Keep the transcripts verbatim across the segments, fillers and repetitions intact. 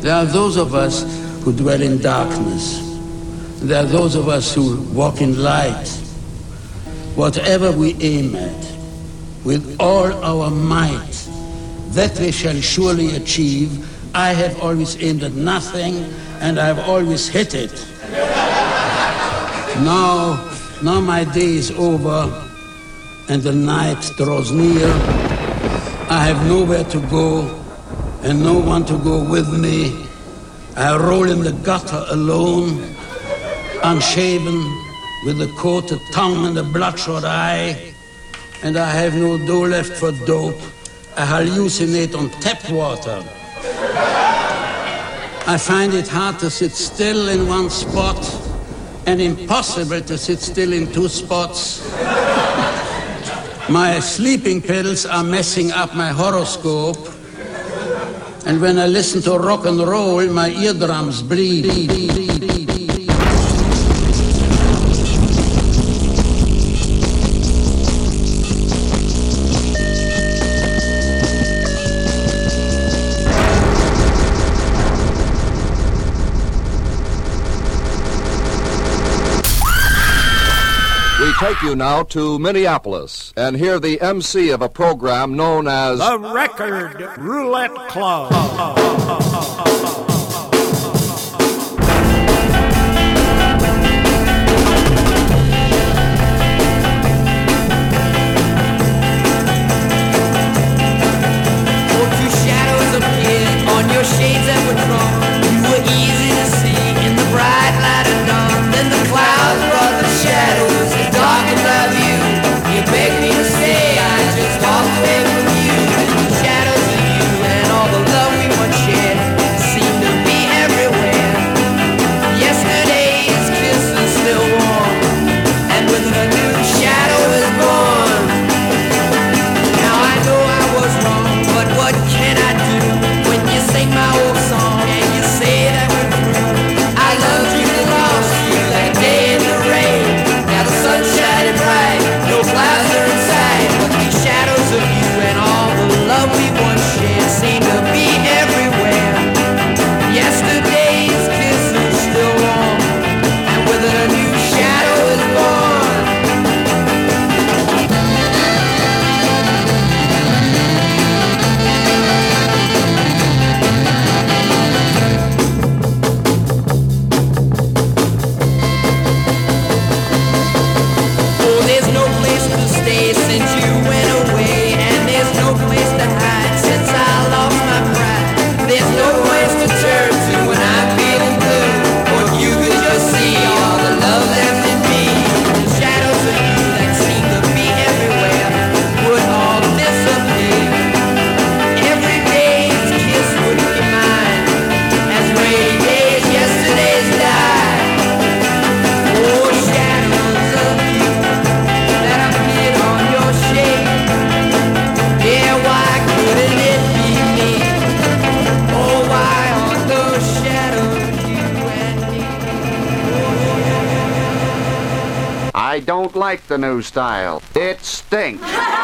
There are those of us who dwell in darkness. There are those of us who walk in light. Whatever we aim at, with all our might, that we shall surely achieve. I have always aimed at nothing, and I've always hit it. Now, now my day is over, and the night draws near. I have nowhere to go, and no one to go with me. I roll in the gutter alone, unshaven, with a coated tongue and a bloodshot eye, and I have no dough left for dope. I hallucinate on tap water. I find it hard to sit still in one spot and impossible to sit still in two spots. My sleeping pills are messing up my horoscope, and when I listen to rock and roll, my eardrums bleed. Take you now to Minneapolis and hear the M C of a program known as The Record Roulette Club. Oh, two shadows appeared on your shades that were drawn. You were easy to see in the bright light of dawn. Then the clouds brought the shadows. Talking about you, you begged me to stay. I just walked away from you. The shadows of you and all the love we once shared seem to be everywhere. Yesterday's kiss is still warm, and with a new shadow is born. Now I know I was wrong, but what can I do when you sing my old song and you say that we're through? I loved you and lost you that day in the rain. Now the sun's shining bright, no clouds are inside, but these shadows of you and all the love we once shared seem to be everywhere. Yesterday's kiss is still warm, and with it a new shadow is born. Since you went away, and there's no place to hide since I lost my pride. There's no place to turn to when I'm feeling blue, or you could just see all the love left in me. The shadows of you that seem to be everywhere would all disappear. Every day's kiss would be mine, as rainy days yesterday's died. Oh, shadows of you that appeared on your shade. Yeah, why couldn't it be me? Oh, why are those shadows you and me? I don't like the new style. It stinks.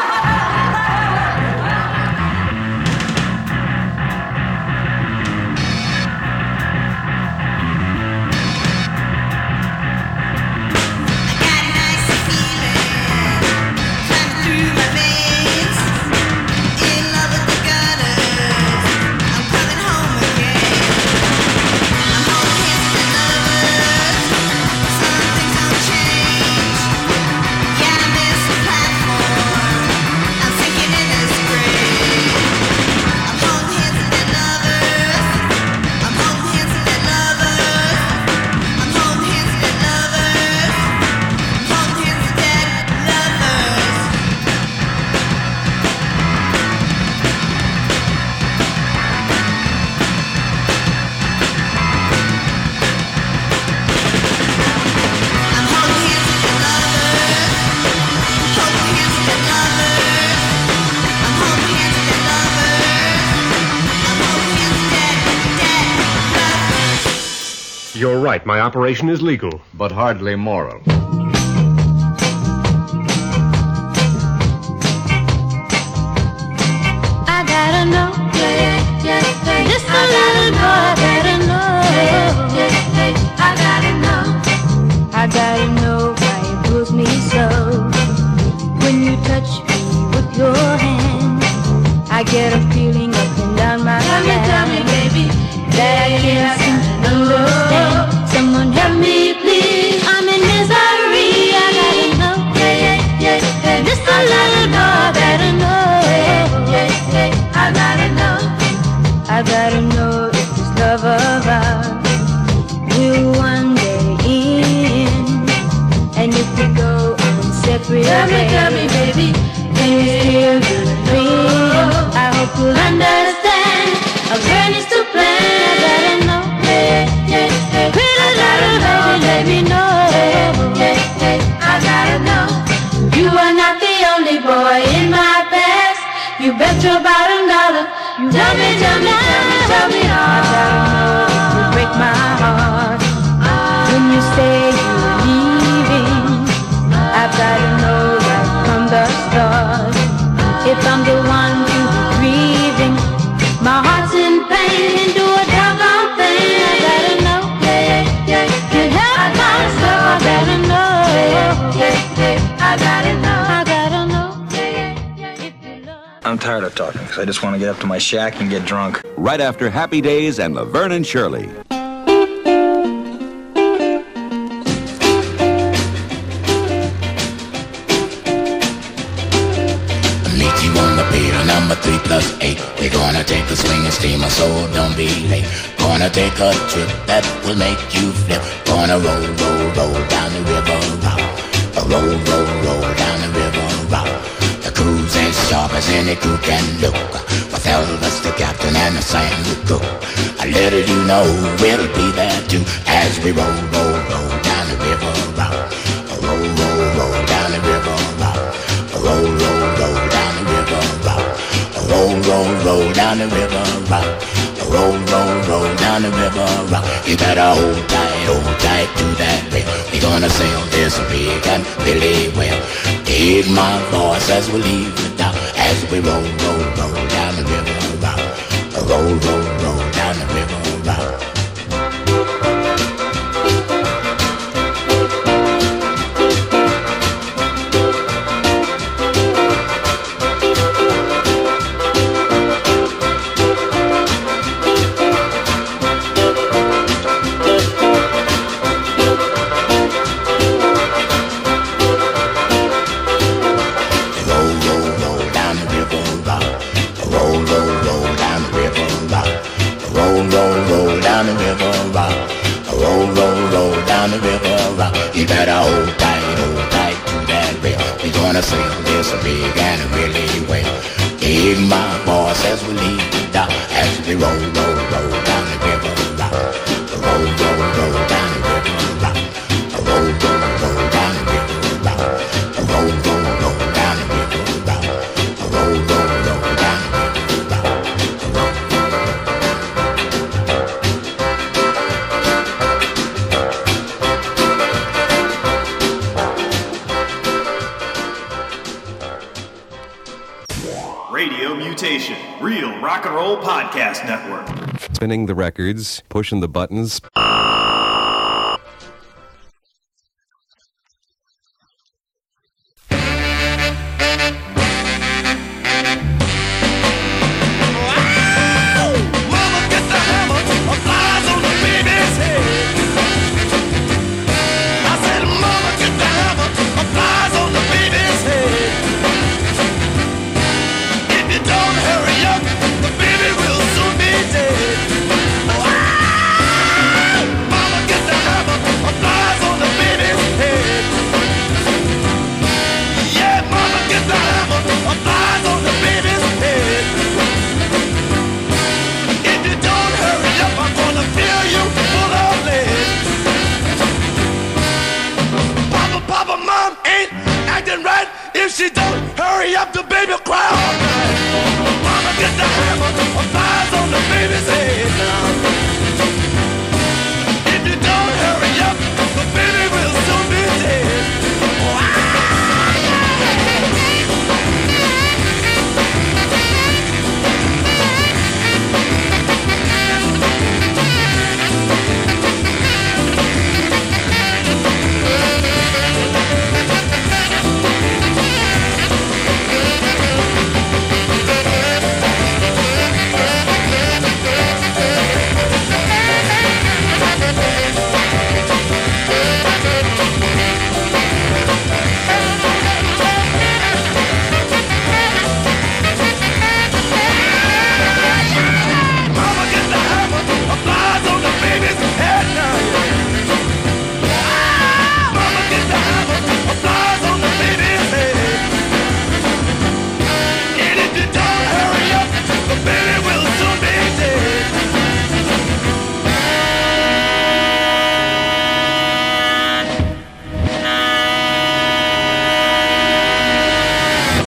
You're right. My operation is legal. But hardly moral. I gotta know, yeah, yeah, yeah. Just a little boy, Tell me, tell me, baby, that I can't seem to understand. Someone help me, please. I'm in misery. I gotta know. Yeah, yeah, yeah, yeah. Just a little more. I gotta know. Yeah, yeah, yeah. I gotta know. I gotta know if this love of ours will one day end. And if we go on separate ways, tell me, tell me, baby, can you still do the dream? I hope you'll understand. A journey's to plan. I gotta know. Yeah, yeah, yeah. Pretty little baby, let me know. Yeah, yeah, yeah. I gotta know. You are not the only boy in my past. You bet your bottom dollar. You tell me, tell me, tell me, tell me all. I gotta know. You break my heart when you say you're leaving. I've gotta know right from the start if I'm the one you be grieving. My heart's in pain and do a doggone thing. I gotta know. Yeah, yeah, yeah. Can't help myself. I gotta know. Yeah, yeah, yeah. I gotta know. I gotta know. Yeah, yeah, yeah. If you love. I'm tired of talking because I just want to get up to my shack and get drunk. Right after Happy Days and Laverne and Shirley. Meet you on the pier, number three plus eight. We're gonna take a swing and steamer, so don't be late. Gonna take a trip that will make you flip. Gonna roll, roll, roll down the river rock. Roll, roll, roll down the river rock. The crew's as sharp as any crew can look. With Elvis the captain and the Sam the cook. I let you know we'll be there too as we roll, roll, roll down the river rock. Roll, roll, roll down the river rock. Roll, roll, roll down the river rock. Roll, roll, roll down the river rock. Roll, roll, roll down the river rock. You better hold tight, hold tight to that rail. We're gonna sail this big and really well. Dig my voice as we leave the dock. As we roll, roll, roll down the river rock. Roll, roll, roll down the river rock. You better hold tight, hold tight to that rail. We're gonna sail this big and really well. Dig my voice as we leave the dock. As we roll, roll, roll down the river rock. Roll, roll, roll down the river rock. Roll, roll, roll down the river rock. Roll, roll, roll down the river rock. Roll, roll, roll down the river rock. Radio Mutation, Real Rock and Roll Podcast Network. Spinning the records, pushing the buttons. She don't hurry up, the baby cry all night. Mama get the hammer, flies on the baby's head now. If you don't hurry up, the baby will soon be dead.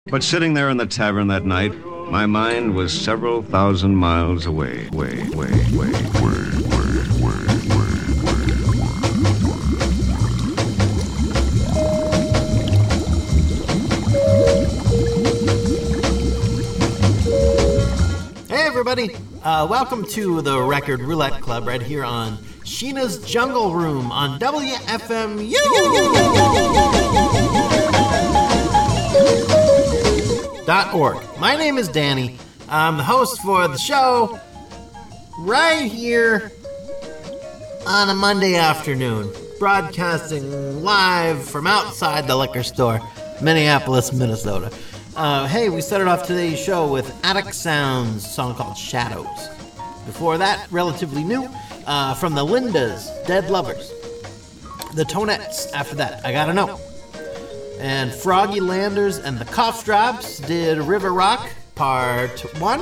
But sitting there in the tavern that night, my mind was several thousand miles away, way, way, way, way, way, way, Hey everybody, uh, welcome to the Record Roulette Club right here on Sheena's Jungle Room on W F M U dot org. My name is Danny. I'm the host for the show right here on a Monday afternoon, broadcasting live from outside the liquor store, Minneapolis, Minnesota. Uh, hey, we started off today's show with Attic Sounds, a song called Shadows. Before that, relatively new, uh, from the Lindas, Dead Lovers. The Tonettes, after that, I Gotta Know. And Froggy Landers and the Cough Drops did River Rock, Part one.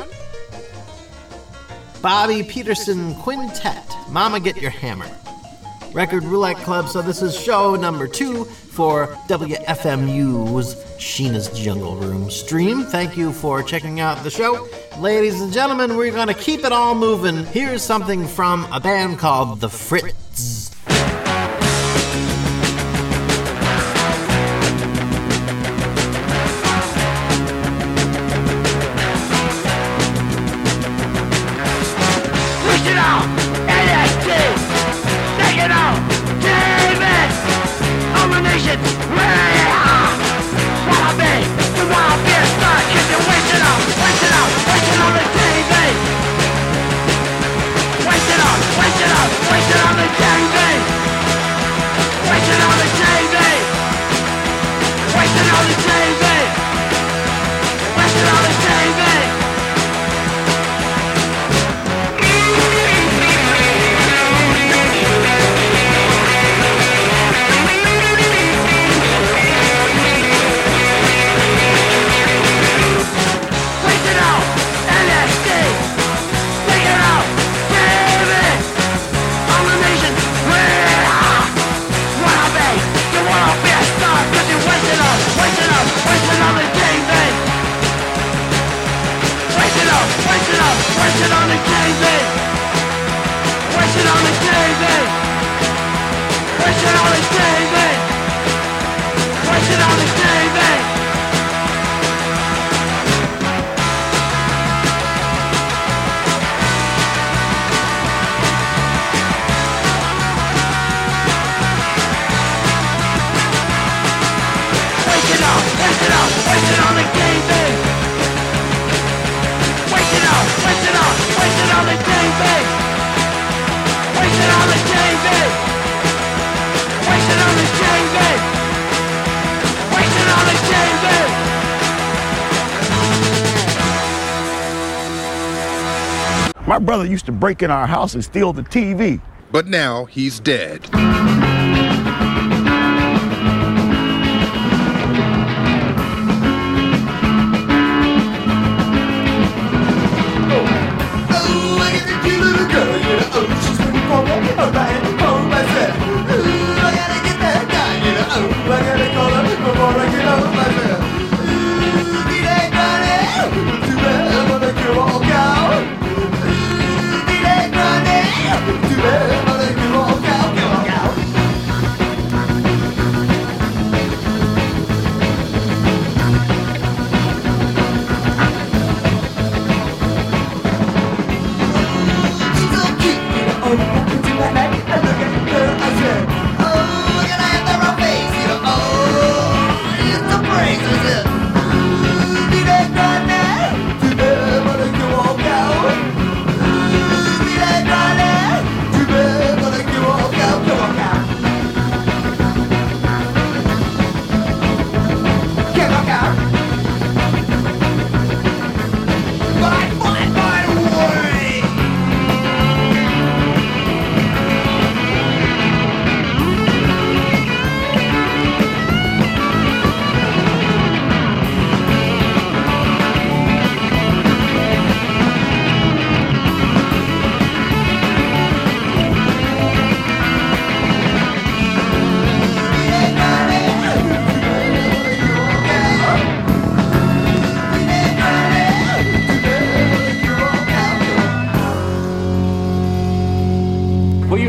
Bobby Peterson Quintet, Mama Get Your Hammer. Record Roulette Club, so this is show number two for W F M U's Sheena's Jungle Room stream. Thank you for checking out the show. Ladies and gentlemen, we're going to keep it all moving. Here's something from a band called The Fritz. Push it out, L S D. Take it out, David. Domination, yeah. Wanna be, you wanna be a star. Kids you waste it out, waste it out, waste it on the T V. Waste it out, waste it out, waste it on the T V. Waste it on the T V. Waste it on the T V. Waste it on the T V. Waste it on the T V. Waste it on the T V. Waste it on the T V. Waste it on the T V. Waste it out, waste it out, waste it on the T V. Waste it out, waste it out, waste it on the T V. Waste it on the T V. Waste it on the T V. Waste it on the T V. My brother used to break in our house and steal the T V. But now he's dead.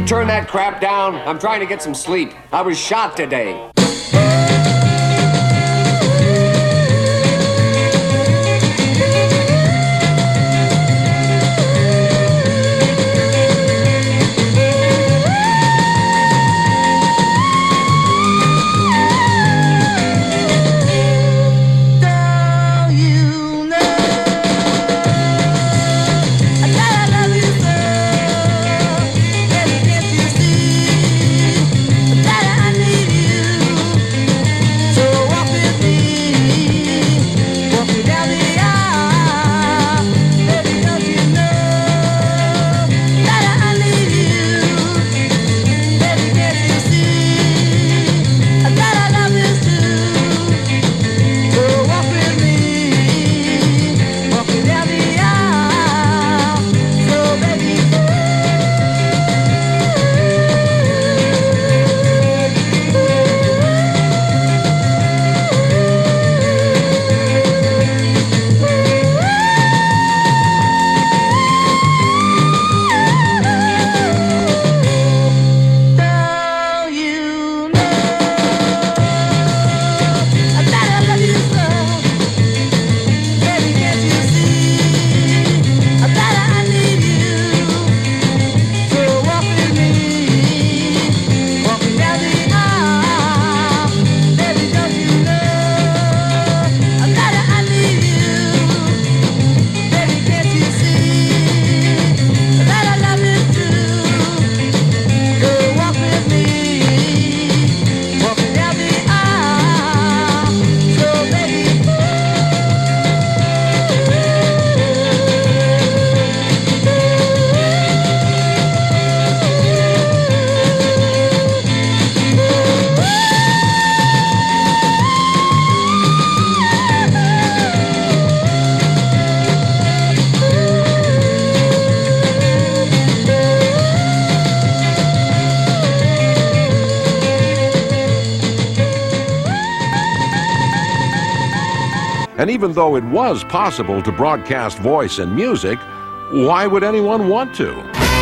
you turn that crap down? I'm trying to get some sleep. I was shot today. And even though it was possible to broadcast voice and music, why would anyone want to?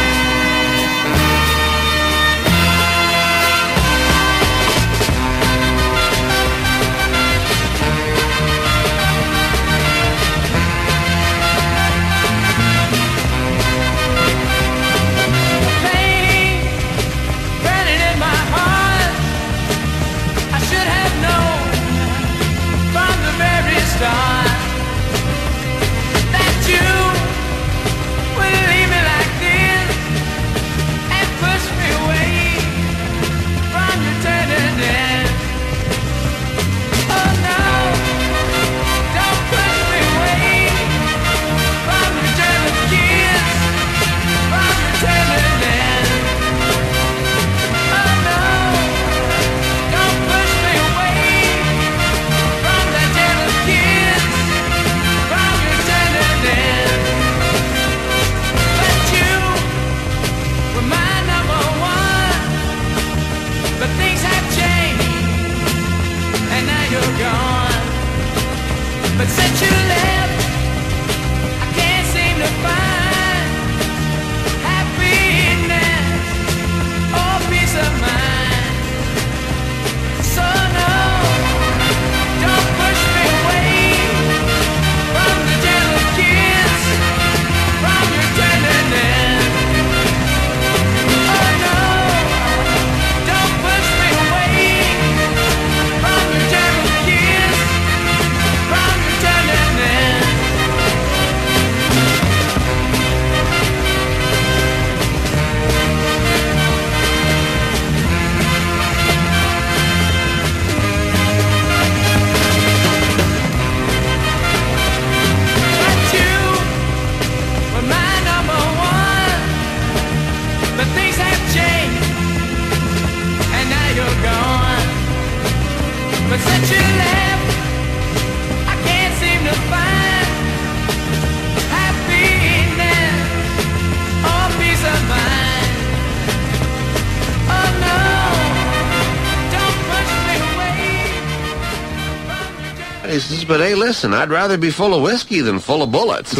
But hey, listen, I'd rather be full of whiskey than full of bullets.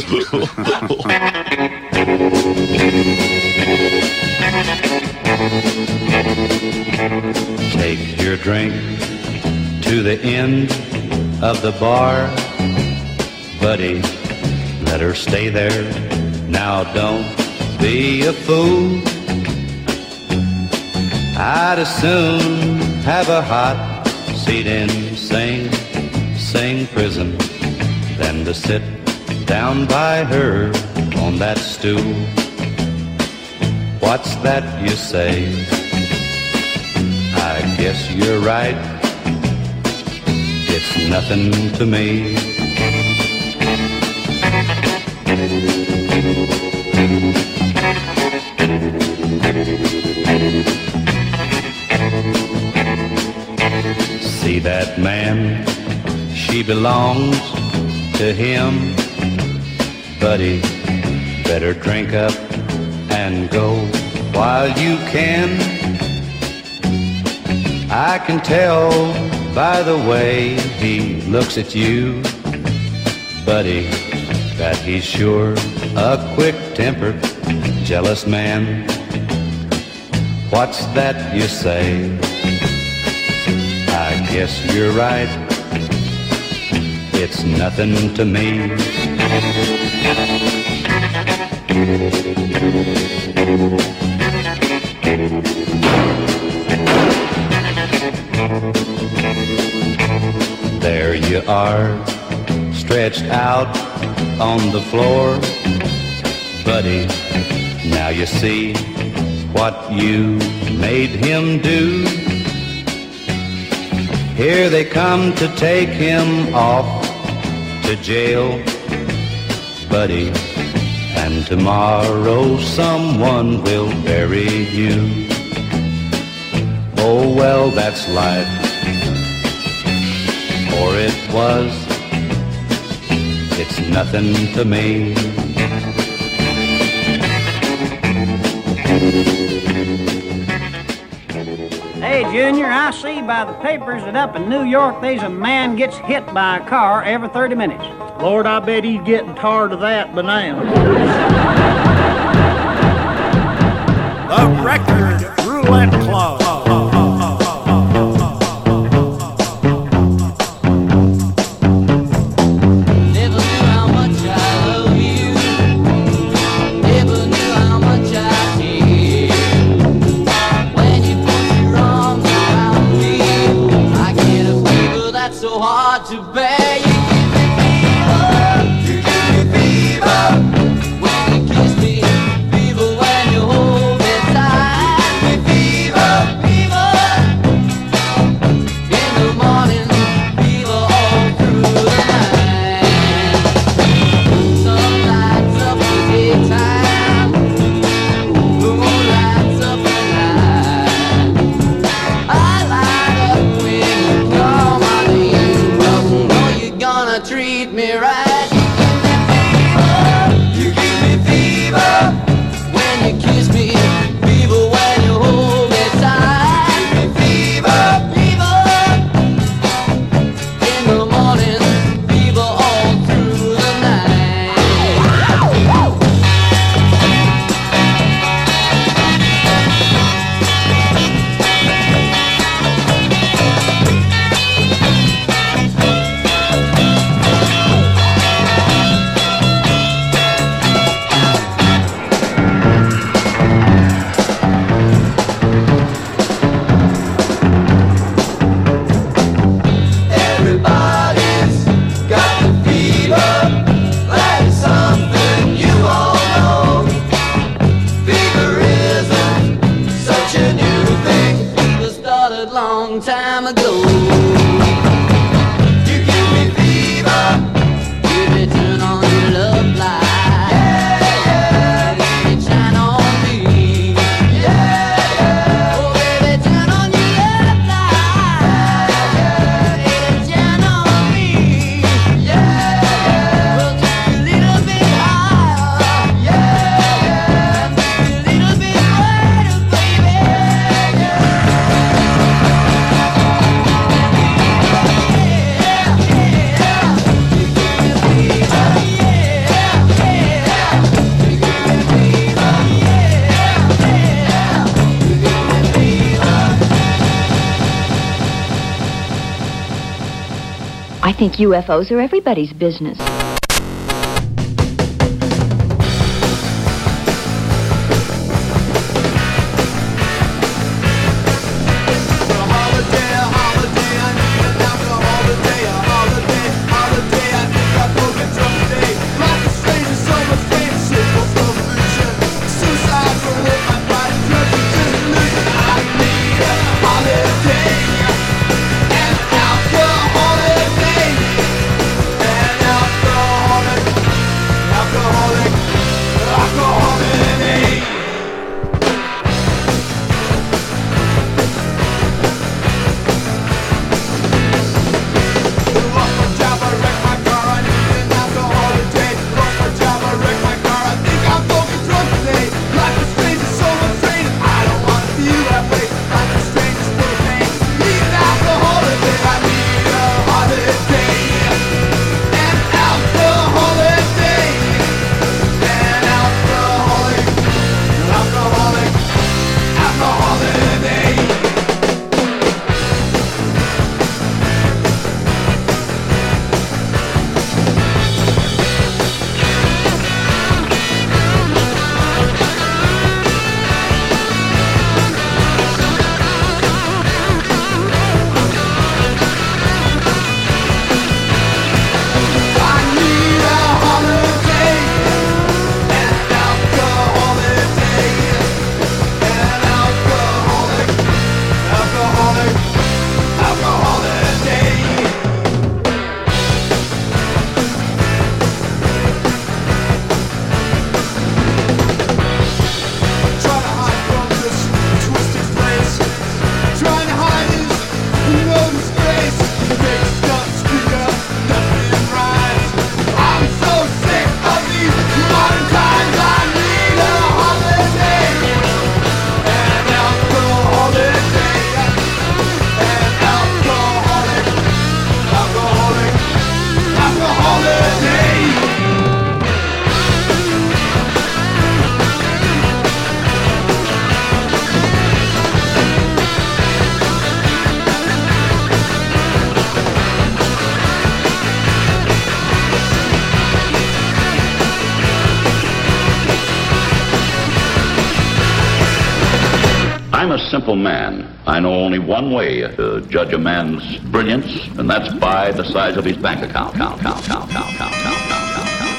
drink to the end of the bar. Buddy, let her stay there. Now don't be a fool. I'd as soon have a hot seat in Sing Sing prison than to sit down by her on that stool. What's that you say? I guess you're right. It's nothing to me. See that man? She belongs to him. Buddy, better drink up and go while you can. I can tell by the way he looks at you, buddy, that he's sure a quick-tempered, jealous man. What's that you say? I guess you're right. It's nothing to me. There you are, stretched out on the floor. Buddy, now you see what you made him do. Here they come to take him off to jail, buddy, and tomorrow someone will bury you. Oh well, that's life, or it was. It's nothing to me. Hey, Junior, I see by the papers that up in New York there's a man gets hit by a car every thirty minutes. Lord, I bet he's getting tired of that by now. The Record Roulette Club. think U F Os are everybody's business. I'm a simple man. I know only one way to judge a man's brilliance, and that's by the size of his bank account. Count, count, count, count, count, count, count, count, count.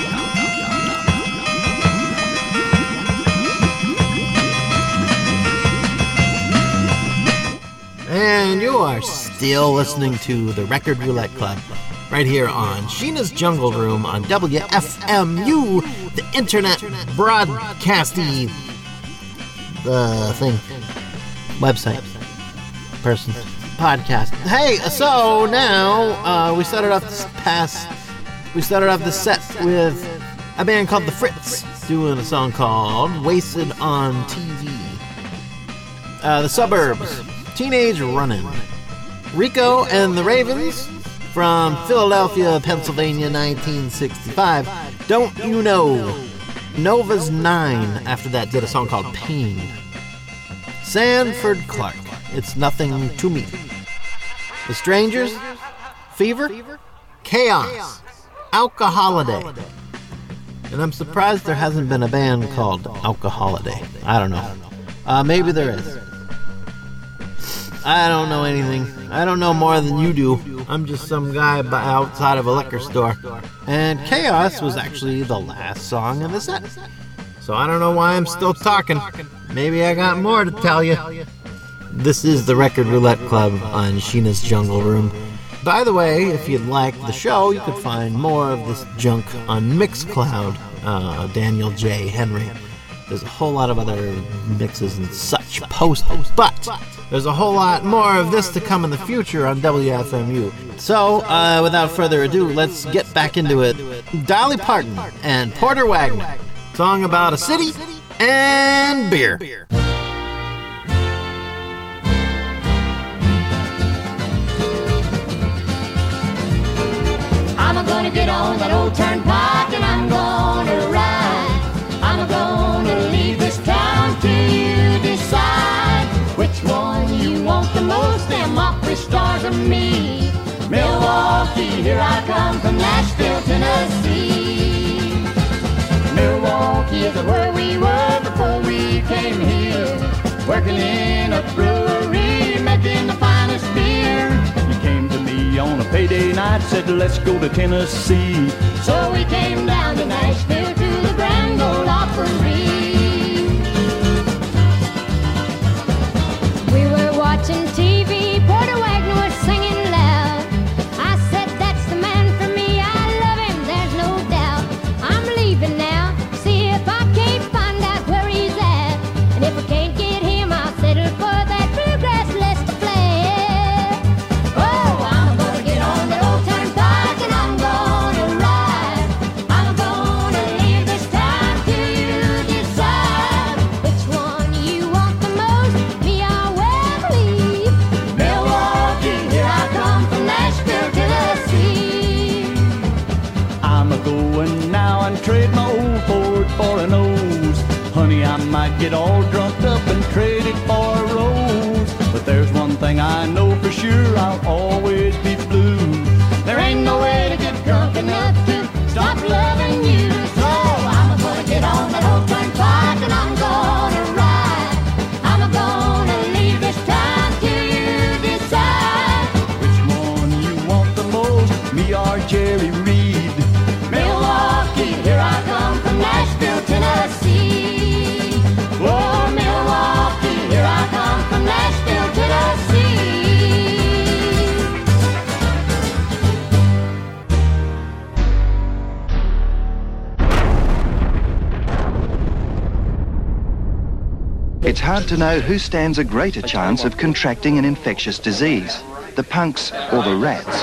And you are still listening to the Record Roulette Club right here on Sheena's Jungle Room on W F M U, the internet broadcasty the thing website person podcast. Hey, so now uh, we started off this past we started off the set with a band called The Fritz doing a song called Wasted on T V. Uh, the Suburbs, Teenage Runnin'. Rico and the Ravens from Philadelphia, Pennsylvania, nineteen sixty-five. Don't You Know? Nova's Nine, after that, did a song called Pain. Sanford Clark, It's Nothing to Me. The Strangers, Fever. Chaos, Alcoholiday. And I'm surprised there hasn't been a band called Alcoholiday. I don't know. Uh, maybe there is. I don't know anything. I don't know more than you do. I'm just some guy outside of a liquor store. And Chaos was actually the last song in the set. So I don't know why I'm still talking. Maybe I got more to tell you. This is the Record Roulette Club on Sheena's Jungle Room. By the way, if you'd like the show, you could find more of this junk on Mixcloud. Uh, Daniel J. Henry. There's a whole lot of other mixes and such post, but there's a whole lot more of this to come in the future on W F M U. So, uh, without further ado, let's get back into it. Dolly Parton and Porter Wagoner, song about a city and beer. I'm gonna get on that old turnpike and I'm gonna ride. I'm gonna leave this town till you decide which one you want the most. Them Opry stars or me, Milwaukee here I come from Nashville, Tennessee. Milwaukee is where we were before we came here, working in a brewery, making the finest beer. You came to me on a payday night, said let's go to Tennessee. So we came down to Nashville to the Grand Ole Opry. We were watching T V, Porter Wagner was singing loud. I said that's the man for me, I love him, there's no doubt. I'm leaving now, see if I can't find out where he's at. And if I can't get him, I'll settle for that bluegrass Lester Flair. Oh, I'm gonna get on the old turnpike and I'm gonna ride. I'm gonna leave this time till you decide which one you want the most, me or Webley. Milwaukee, here I come from Nashville, Tennessee. I'm a-going now and trade my old Ford for an O's. Honey, I might get all drunk up and trade it for a rose. But there's one thing I know for sure, I'll always be blue. There ain't no way to get drunk enough to stop loving you. So I'm gonna get on that old turnpike and I'm gonna ride. I'm gonna leave this time till you decide which one you want the most, me or Jerry Reed. Milwaukee, here I come from Nashville, Tennessee. Oh, Milwaukee, here I come from Nashville, Tennessee. It's hard to know who stands a greater chance of contracting an infectious disease, the punks or the rats.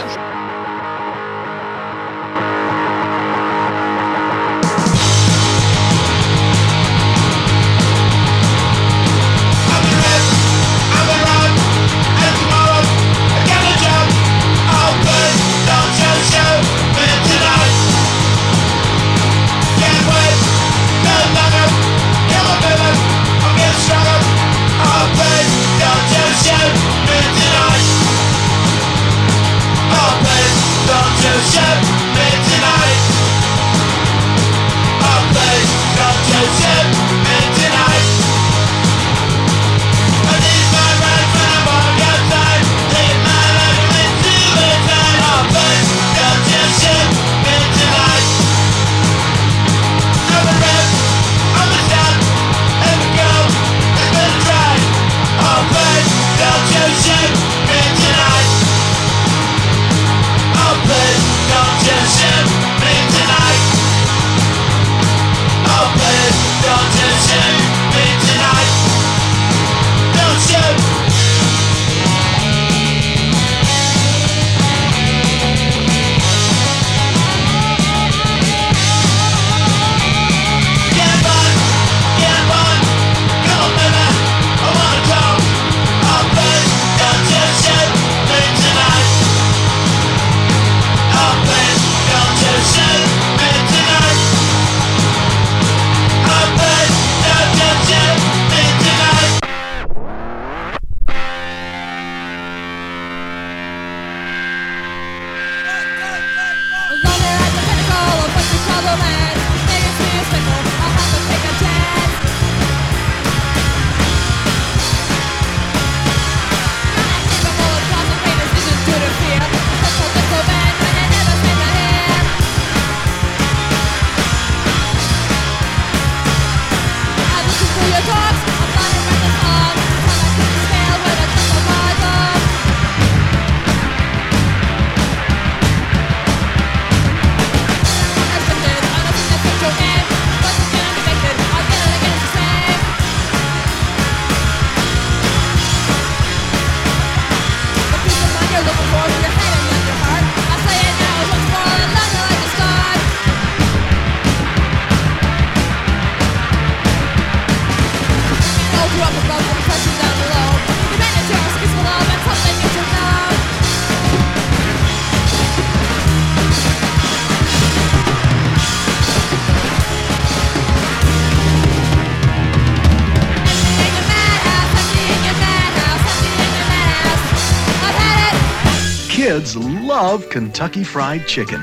Kids love Kentucky Fried Chicken.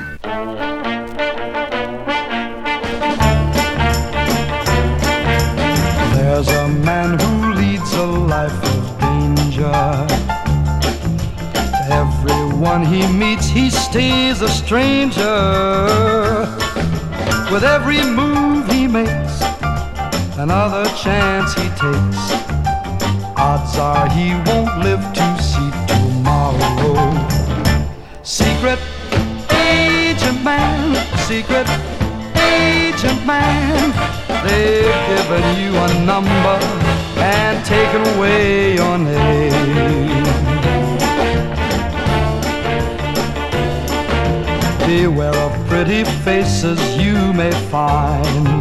There's a man who leads a life of danger. To everyone he meets, he stays a stranger. With every move he makes, another chance he takes, odds are he won't live to see tomorrow. Secret agent man, secret agent man, they've given you a number and taken away your name. Beware of pretty faces you may find.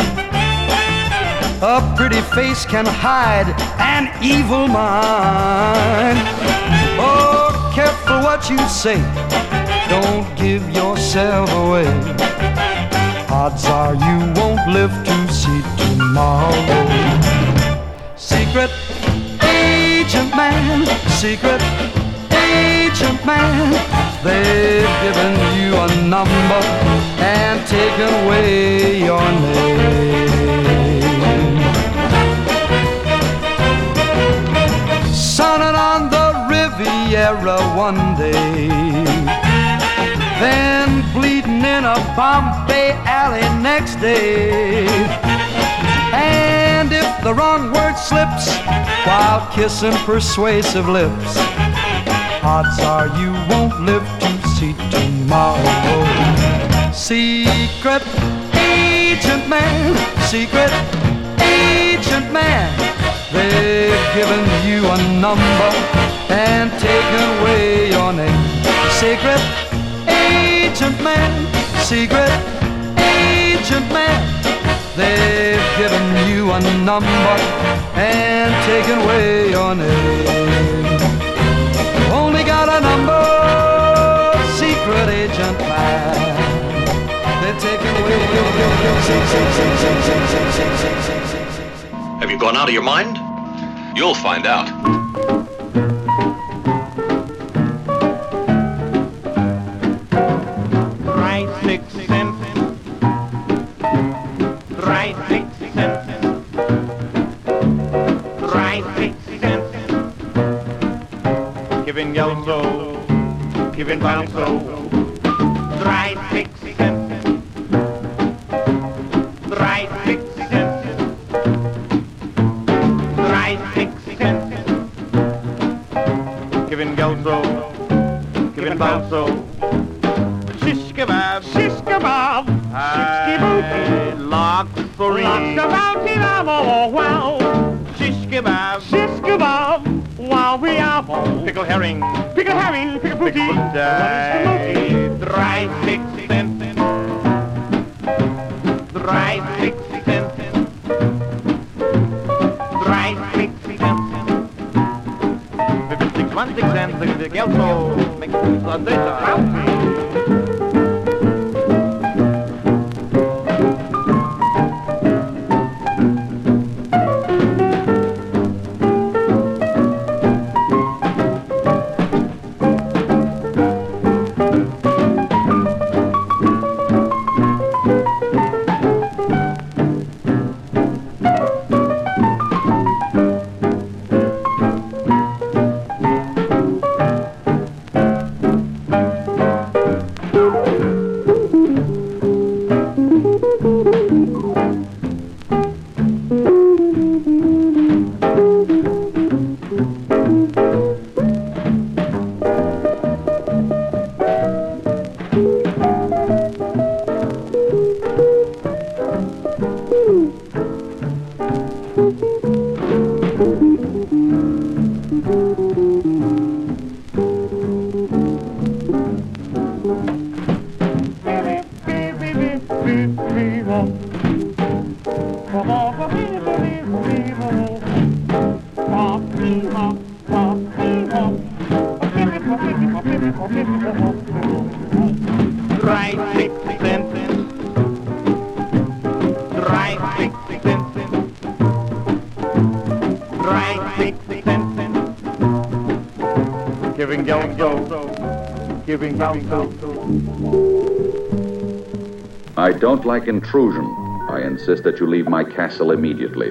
A pretty face can hide an evil mind. Oh, careful what you say, don't give yourself away. Odds are you won't live to see tomorrow. Secret agent man, secret agent man, they've given you a number and taken away your name. Sunning on the Riviera one day, then bleeding in a Bombay alley next day. And if the wrong word slips while kissing persuasive lips, odds are you won't live to see tomorrow. Secret agent man, secret agent man, they've given you a number and taken away your name. Secret agent man, secret agent man, they've given you a number and taken away your name. Only got a number, secret agent man, they've taken away your name. Have you gone out of your mind? You'll find out. Right six cents. Right six cents. Right six cents. Giving yellow so, giving brown so. Right six cents. Right six cents. Right six cents. Giving yellow so, giving brown so. Shish kebab, shish kebab, shish kebab, lots of lots of out oh wow. Shish kebab, shish kebab, wow we are pickle herring, pickle herring, pickle booty, dry six cents, dry six cents, dry six cents. Fifty six one six cents, the gelso makes it a data. Right six cents. Right six cents. Right six cents. Giving go go. giving out I don't like intrusion. I insist that you leave my castle immediately.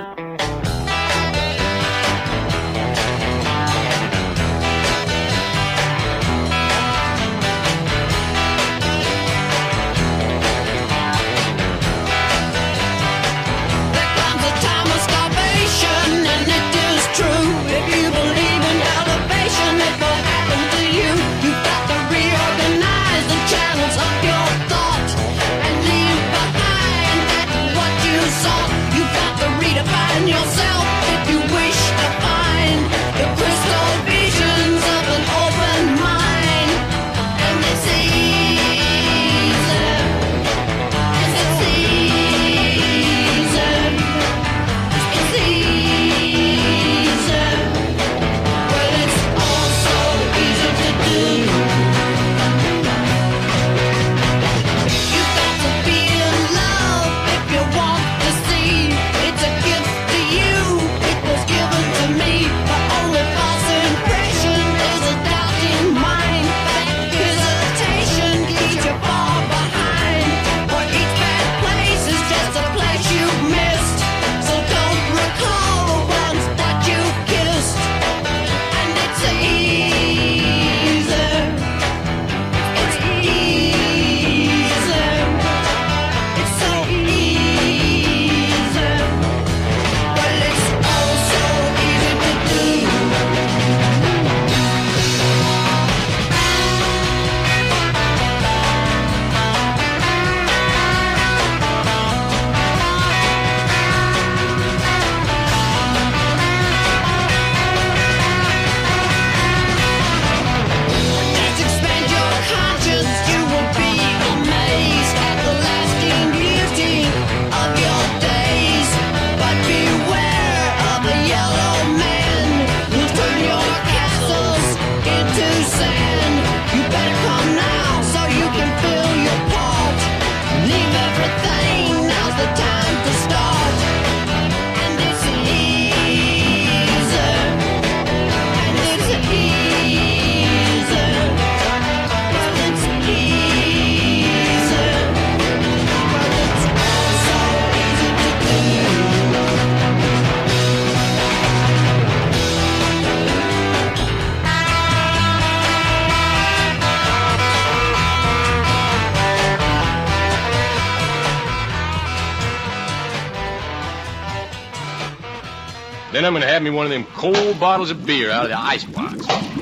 Then I'm gonna have me one of them cold bottles of beer out of the icebox.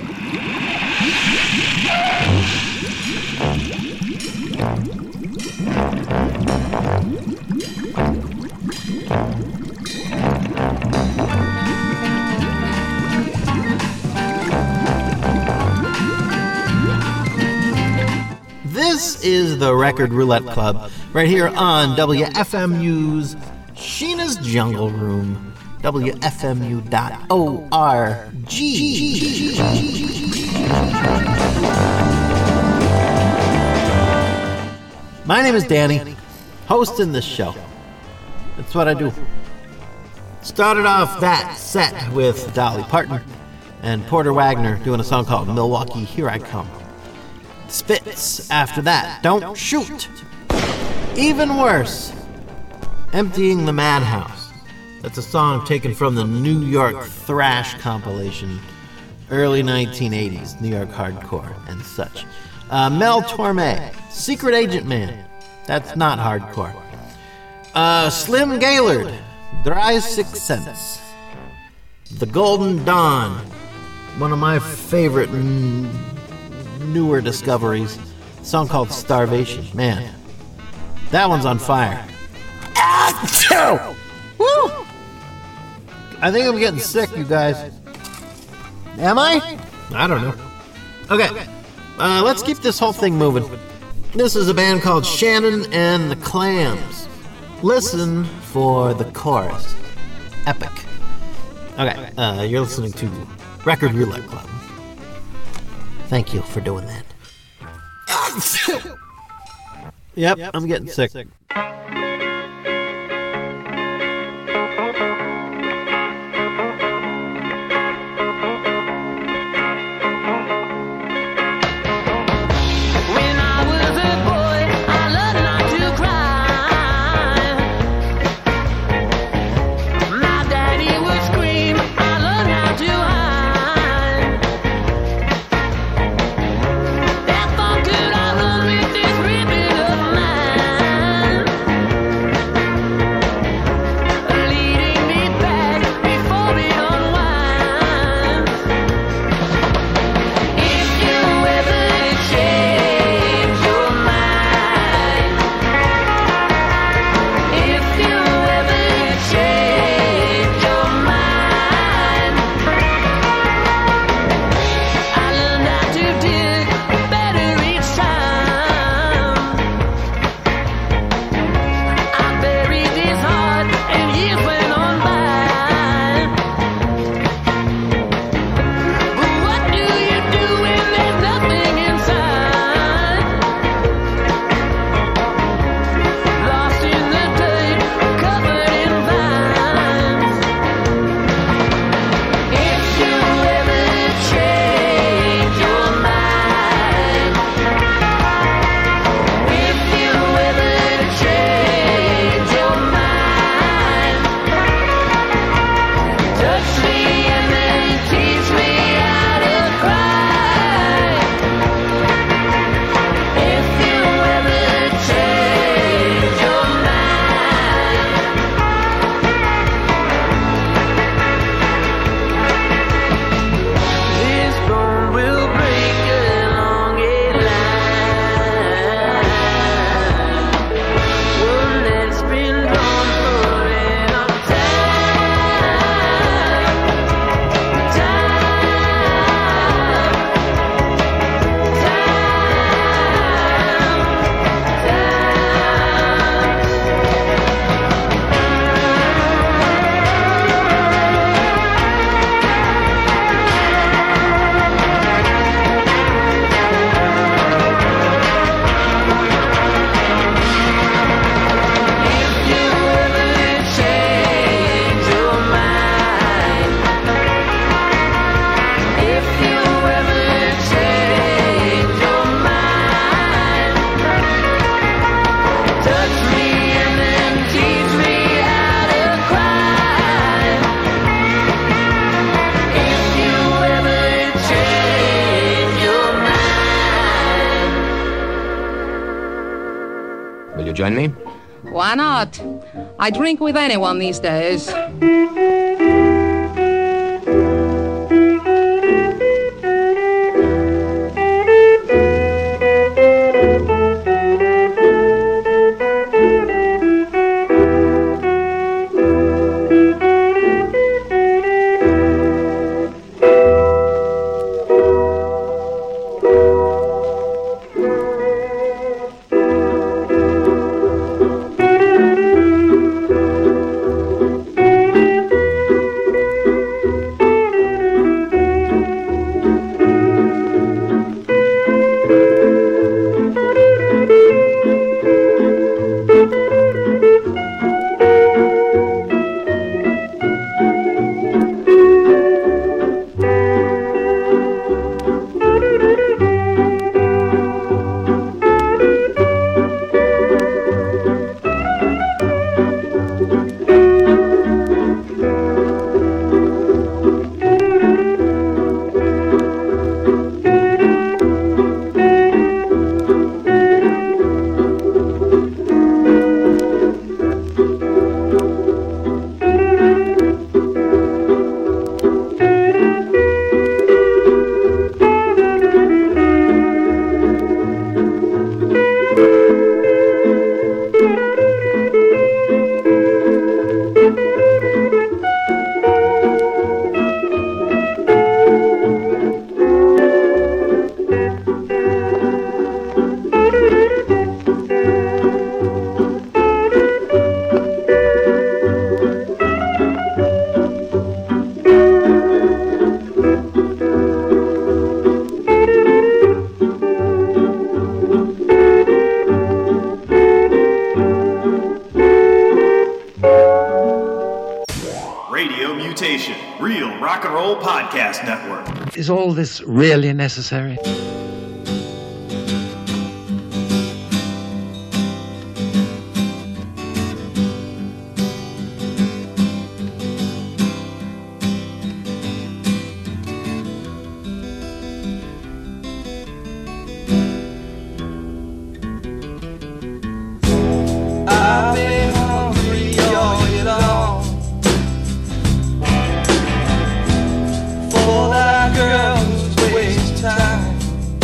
This is the Record Roulette Club, right here on W F M U's Sheena's Jungle Room, W F M U dot org. My name is Danny, hosting this show. That's what I do. Started off that set with Dolly Parton and Porter Wagner doing a song called Milwaukee, Here I Come. Spitz after that, Don't Shoot. Even worse, Emptying the Madhouse. That's a song taken from the New York thrash compilation, early nineteen eighties, New York hardcore and such. Uh, Mel Torme, Secret Agent Man. That's not hardcore. Uh, Slim Gaillard, Dry Sixth Sense. The Golden Dawn, one of my favorite n- newer discoveries. A song called Starvation. Man, that one's on fire. Woo! I think I'm getting sick, you guys. Am I? I don't know. Okay, uh, let's keep this whole thing moving. This is a band called Shannon and the Clams. Listen for the chorus. Epic. Okay, uh, you're listening to Record Roulette Club. Thank you for doing that. Yep, I'm getting sick. join me? Why not? I drink with anyone these days. Is all this really necessary? Girls waste time.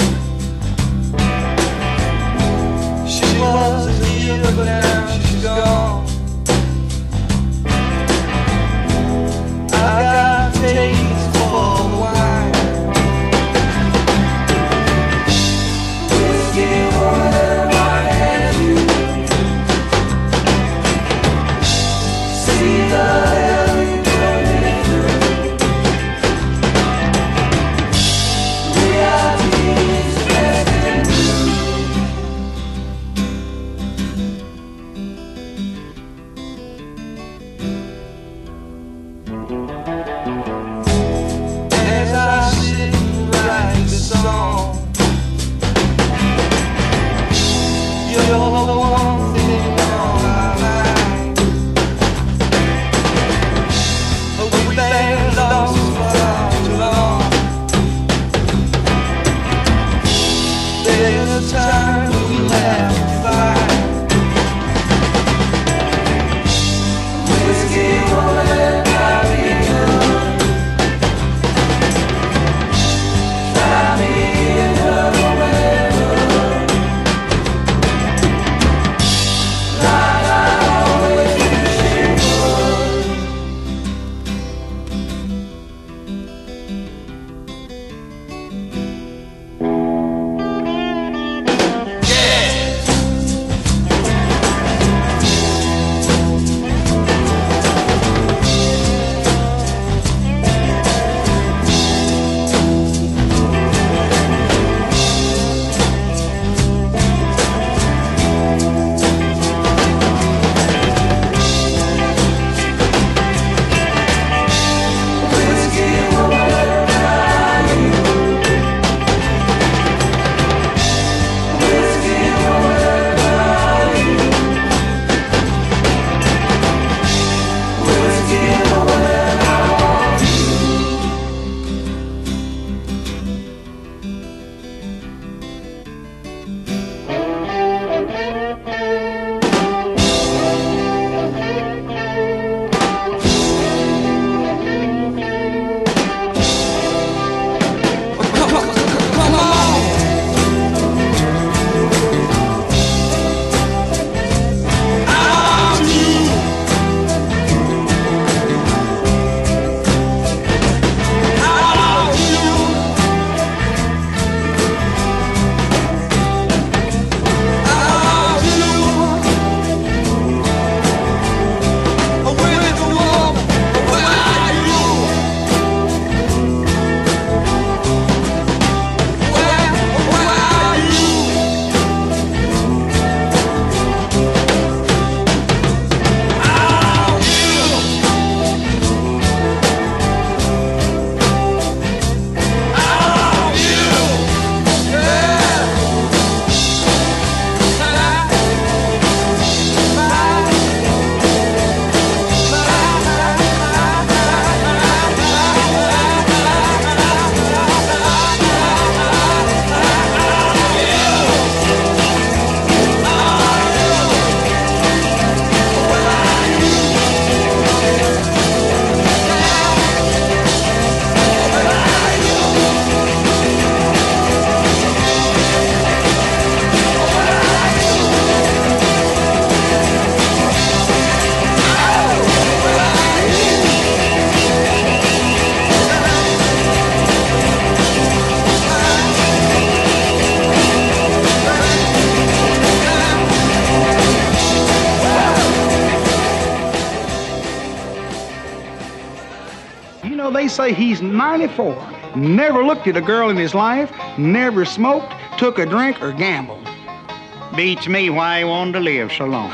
You know, they say he's ninety-four. Never looked at a girl in his life, never smoked, took a drink, or gambled. Beats me why he wanted to live so long.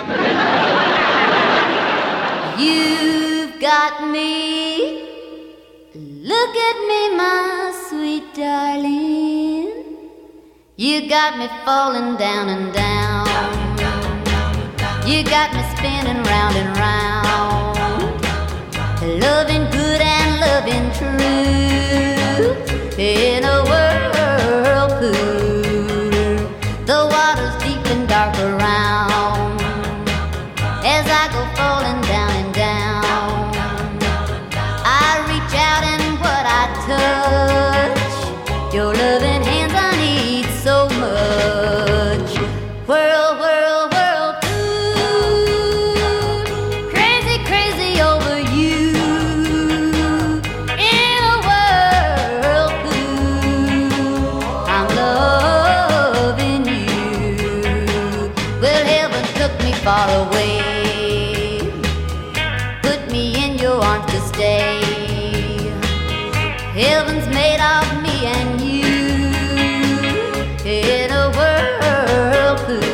You've got me. Look at me, my sweet darling. You got me falling down and down. You got me spinning round and round. Loving good and loving true. In a whirlpool, the water's deep and dark around. As I go falling down and down, I reach out and what I touch, your loving hands I need so much. Whirl, whirl, whirlpool, crazy, crazy over you. In a whirlpool, I'm loving you. Well, heaven took me far away, put me in your arms to stay. Heaven's made of me and you in a whirlpool.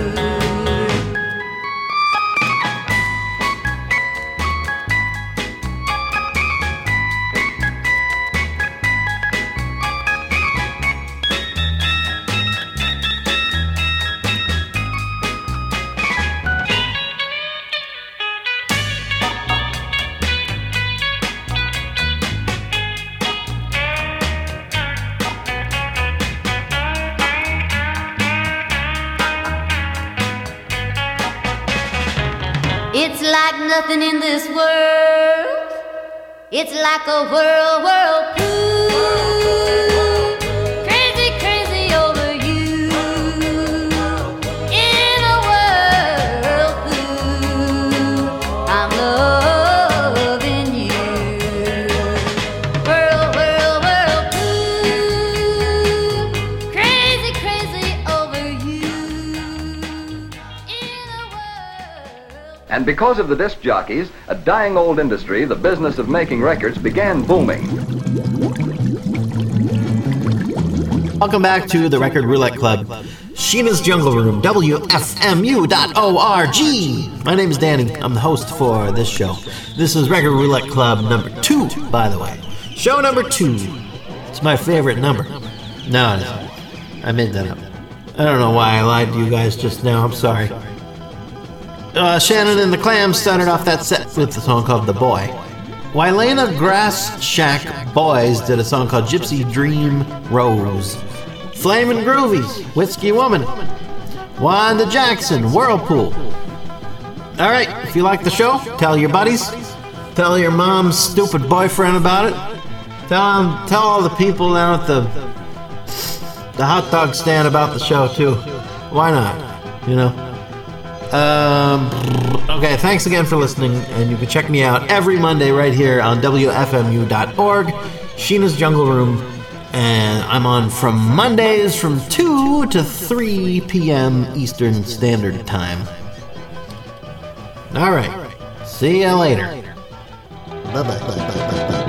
It's like nothing in this world. It's like a whirl, whirlpool. Crazy, crazy over you. In a whirlpool, I'm loving you. Whirl, whirl, whirlpool. Crazy, crazy over you. And because of the disc jockeys, a dying old industry, the business of making records began booming. Welcome back to the Record Roulette Club, Sheena's Jungle Room, W F M U dot org. My name is Danny. I'm the host for this show. This is Record Roulette Club number two, by the way. Show number two. It's my favorite number. No, it isn't. I made that up. I don't know why I lied to you guys just now. I'm sorry. Uh, Shannon and the Clams started off that set with a song called The Boy. Wylena Grass Shack Boys did a song called Gypsy Dream Rose. Flamin' Groovies, Whiskey Woman. Wanda Jackson, Whirlpool. Alright, if you like the show, tell your buddies. Tell your mom's stupid boyfriend about it. Tell him, tell all the people down at the, the hot dog stand about the show too. Why not? You know? Um, okay, thanks again for listening, and you can check me out every Monday right here on W F M U dot org, Sheena's Jungle Room, and I'm on from Mondays from two to three p.m. Eastern Standard Time. Alright, see ya later. Bye-bye.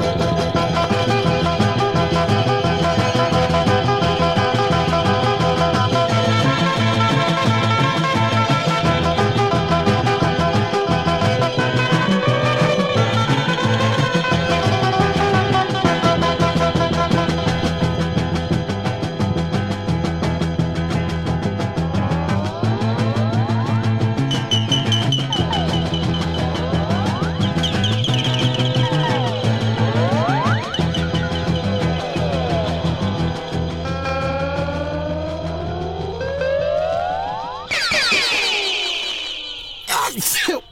Phew.